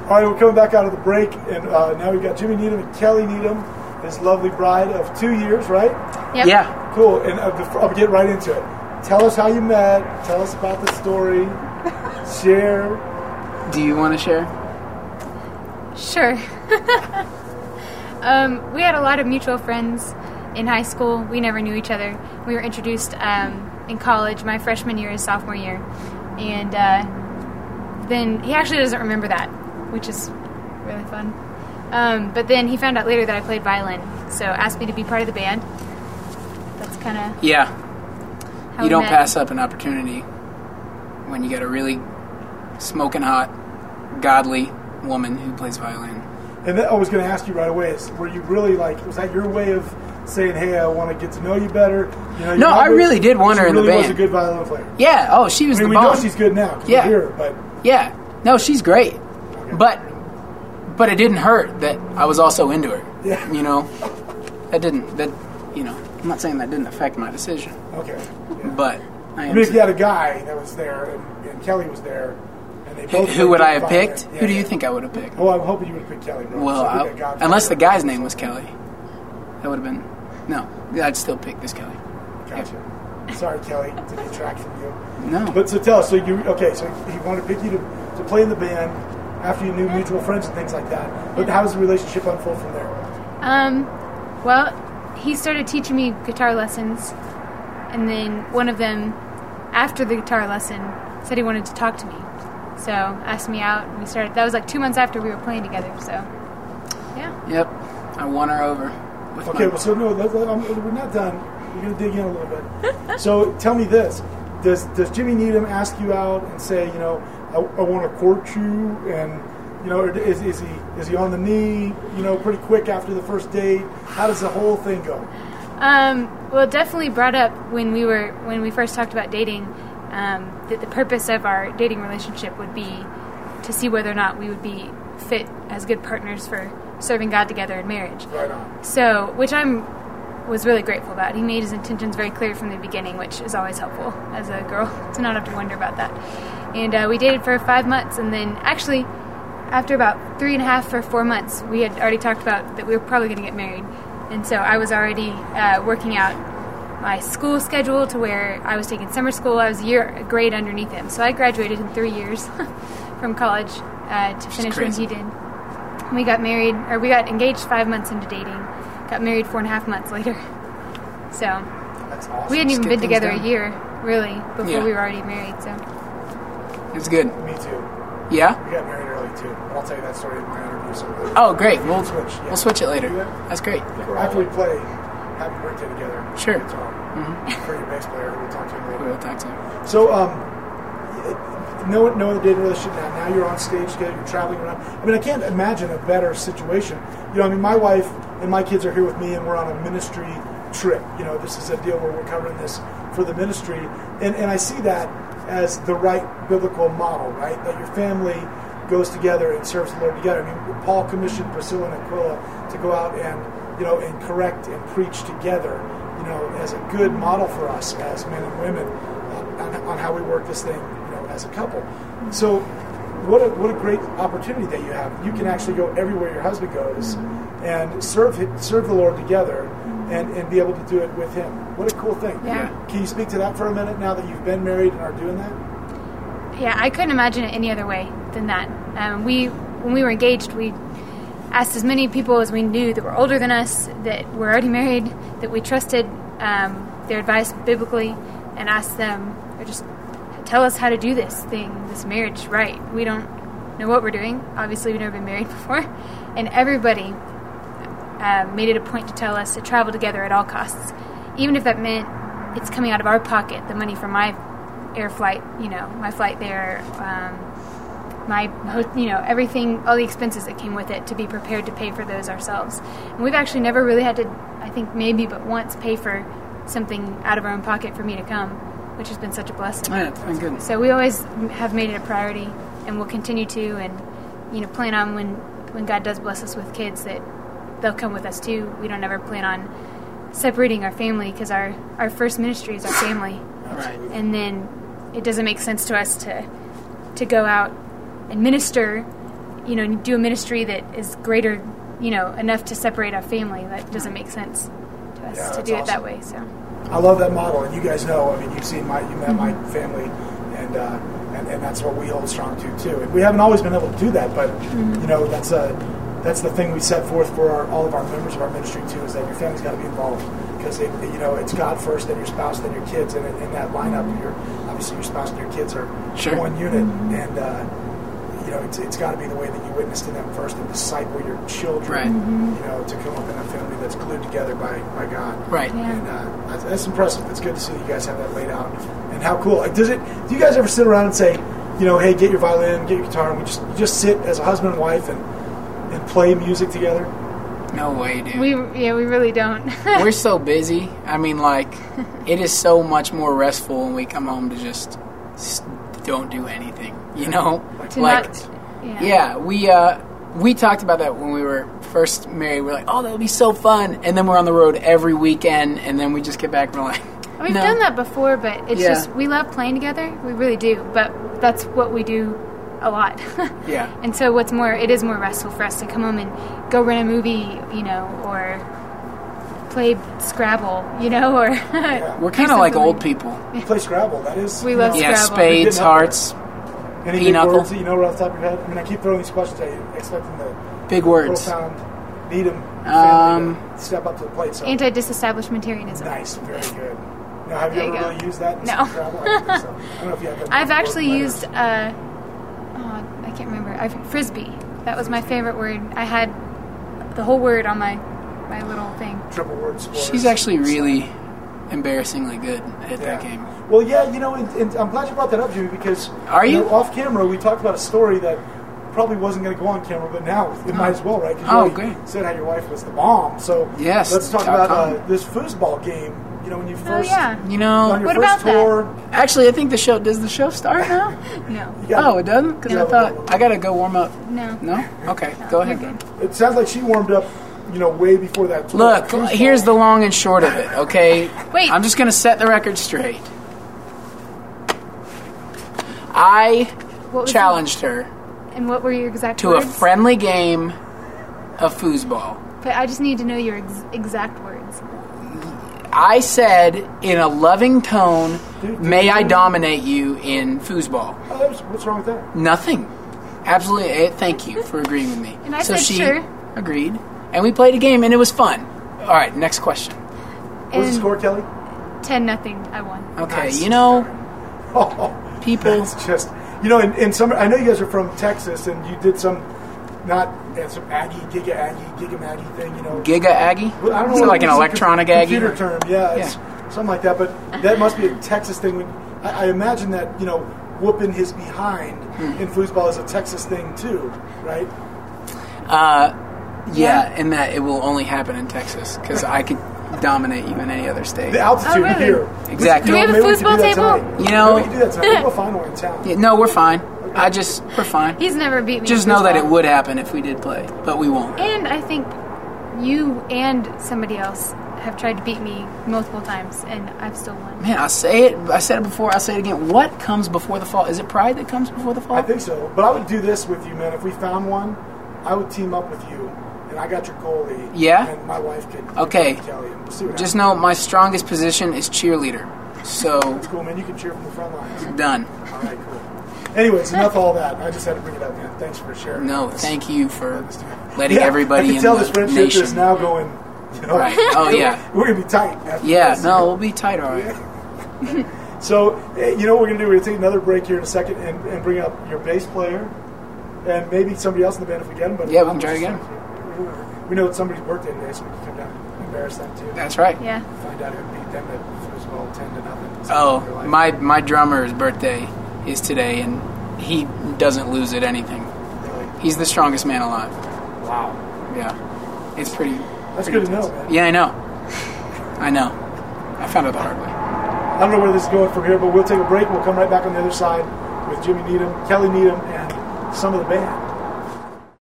All right, we're coming back out of the break, and now we've got Jimmy Needham and Kelly Needham, his lovely bride of 2 years, right? Yep. Yeah. Cool, and I'll get right into it. Tell us how you met. Tell us about the story. Share. Do you want to share? Sure. We had a lot of mutual friends in high school. We never knew each other. We were introduced in college, my freshman year, his sophomore year. And then he actually doesn't remember that, which is really fun. But then he found out later that I played violin, so asked me to be part of the band. That's kind of how you don't met. pass up an opportunity when you get a really smoking hot, godly woman who plays violin. And I was going to ask you right away, were you really was that your way of saying, hey, I want to get to know you better? No, I really did want her in the band. She really was a good violin player. Yeah, she was the bomb. We know she's good now, because we hear her, but... Yeah, no, she's great. Okay. But it didn't hurt that I was also into her. Yeah. I'm not saying that didn't affect my decision. Okay. Yeah. But if you had a guy that was there, and Kelly was there, and they both... Who would I have picked? Yeah, Who do you think I would have picked? Oh, I'm hoping you would have picked Kelly, bro. Well, unless the guy's name was Kelly. That would have been... No, I'd still pick this Kelly. Gotcha. Sorry, Kelly, to detract from you. No. But so tell us, so he wanted to pick you to play in the band after you knew mutual friends and things like that. But how does the relationship unfold from there? Well, he started teaching me guitar lessons, and then one of them, after the guitar lesson, said he wanted to talk to me. So asked me out, and we started. That was 2 months after we were playing together. So, yeah. Yep, I won her over. Okay, well, so no, we're not done. We're going to dig in a little bit. So tell me this: Does Jimmy Needham ask you out and say, I want to court you, and is he on the knee, pretty quick after the first date? How does the whole thing go? Well, it definitely brought up when we first talked about dating, that the purpose of our dating relationship would be to see whether or not we would be fit as good partners for serving God together in marriage. Right on. So, which was really grateful about. He made his intentions very clear from the beginning, which is always helpful as a girl to not have to wonder about that. And we dated for 5 months, and then actually, after about 3.5 or 4 months, we had already talked about that we were probably going to get married. And so I was already working out my school schedule to where I was taking summer school. I was a grade underneath him. So I graduated in 3 years from college to finish when he did. We got married, or we got engaged 5 months into dating. Got married 4.5 months later. So that's awesome. We hadn't even been together a year, really, before we were already married. So it's good. Me too. Yeah? We got married early too. I'll tell you that story in my interview. So great. We'll switch it later. That's great. After we play Happy Birthday together. Sure. For your bass player, we'll talk to him later. We'll talk to him. So, no other dating relationship now. Now you're on stage together. You're traveling around. I mean, I can't imagine a better situation. My wife and my kids are here with me, and we're on a ministry trip. This is a deal where we're covering this for the ministry, and I see that as the right biblical model, right? That your family goes together and serves the Lord together. I mean, Paul commissioned Priscilla and Aquila to go out and and correct and preach together, as a good model for us as men and women on how we work this thing, as a couple. So, what a great opportunity that you have. You can actually go everywhere your husband goes and serve the Lord together and be able to do it with him. What a cool thing. Yeah. Can you speak to that for a minute now that you've been married and are doing that? Yeah, I couldn't imagine it any other way than that. When we were engaged, we asked as many people as we knew that were older than us, that were already married, that we trusted their advice biblically, and asked them, or just tell us how to do this marriage right. We don't know what we're doing. Obviously, we've never been married before. And everybody made it a point to tell us to travel together at all costs. Even if that meant it's coming out of our pocket, the money for my air flight, my flight there, everything, all the expenses that came with it, to be prepared to pay for those ourselves. And we've actually never really had to, I think maybe but once, pay for something out of our own pocket for me to come, which has been such a blessing. Yeah, thank goodness. So we always have made it a priority, and we'll continue to, and plan on when God does bless us with kids that they'll come with us too. We don't ever plan on separating our family, because our first ministry is our family. Right. And then it doesn't make sense to us to go out and minister do a ministry that is greater, enough to separate our family. That doesn't make sense to us to do it that way. So I love that model, and you guys know. I mean, you met my family, and that's what we hold strong to too. And we haven't always been able to do that, but that's the thing we set forth for all of our members of our ministry too, is that your family's got to be involved, because it's God first, then your spouse, then your kids, and in that lineup, obviously your spouse and your kids are one unit, and it's got to be the way that you witness to them first and disciple your children, to come up in a family that's glued together by God. Right. Yeah. And that's impressive. It's good to see you guys have that laid out. And how cool. Do you guys ever sit around and say, hey, get your violin, get your guitar, and we just sit as a husband and wife and play music together? No way, dude. we really don't. We're so busy. I mean, it is so much more restful when we come home to just don't do anything, we talked about that when we were first married. We're like, oh, that would be so fun. And then we're on the road every weekend, and then we just get back and we're like, We've done that before, but it's just, we love playing together. We really do. But that's what we do a lot. Yeah. And so it is more restful for us to come home and go rent a movie, or play Scrabble, or... We're kind of like old people. Play Scrabble, that is... We love Scrabble. Spades, hearts, any pinochle. big words that you know right off the top of your head? I mean, I keep throwing these questions at you, expecting the big words. Profound, Needham family to step up to the plate. So. Anti-disestablishmentarianism. Nice, very good. Now, have you ever really used that in No. Scrabble? I don't think so. I don't know if you have that. I've actually used, I can't remember, Frisbee. That was my favorite word. I had the whole word on my little thing. Triple word score. She's actually really embarrassingly good at that game. Well, yeah, and I'm glad you brought that up, Jimmy, because Are you? Off camera, we talked about a story that probably wasn't going to go on camera, but now it might as well, right? Great. Said how your wife was the bomb. So yes, let's talk about this foosball game. When you first, on your what first about tour. that? Actually, I think does the show start now? No. It doesn't? Because I thought I got to go warm up. No. No? Okay, go ahead. You're good. It sounds like she warmed up, way before that tour. Look, here's the long and short of it, okay? Wait. I'm just going to set the record straight. I challenged her And what were your exact to words? a friendly game of foosball. But I just need to know your exact words. I said in a loving tone, may I dominate you in foosball? What's wrong with that? Nothing. Absolutely. Thank you for agreeing with me. And I so said she sure. agreed. And we played a game, and it was fun. All right, next question. What was the score, Kelly? 10-0. I won. Okay, Nice. people... It's just... in some... I know you guys are from Texas, and you did some... some Aggie, Giga Maggie thing, Giga Aggie? Well, I don't know. So like an electronic Aggie? Computer term, it's something like that. But that must be a Texas thing. I imagine that, whooping his behind in foosball is a Texas thing too, right? Yeah, in that it will only happen in Texas, because I could dominate you in any other state. The altitude really? here. Exactly. Do we have a maybe we can foosball do that table? tonight. You know- Maybe we can do that tonight. Maybe we'll find one in town. Yeah, no, we're fine. We're fine. He's never beat me. Just in know that it foosball. would happen if we did play, but we won't. And I think you and somebody else have tried to beat me multiple times, and I've still won. Man, I said it before, I'll say it again. What comes before the fall? Is it pride that comes before the fall? I think so. But I would do this with you, man. If we found one, I would team up with you, and I got your goalie. Yeah? And my wife could. Okay. Kelly, and we'll see what Just happens. know my strongest position is cheerleader. So, That's cool, man. You can cheer from the front lines. done. All right, cool. Anyways, enough of all that. I just had to bring it up, man. Thanks for sharing. No, this. thank you for letting Yeah, everybody I can in tell the this friendship nation. is now going. Right. Oh, yeah. We're gonna be tight. After Yeah, this. no, we'll be tight, all right. So, you know what we're going to do? We're going to take another break here in a second and bring up your bass player and maybe somebody else in the band if we get them. But Yeah, we can try again. We know it's somebody's birthday today, so we can come down and embarrass them too. That's right. Yeah. Find out who beat them at foosball 10-0. Oh, my drummer's birthday is today, and he doesn't lose at anything. Really? He's the strongest man alive. Wow. Yeah. It's pretty... That's pretty good to know, intense. man. Yeah, I know. I found it the hard way. I don't know where this is going from here, but we'll take a break. We'll come right back on the other side with Jimmy Needham, Kelly Needham, and some of the band.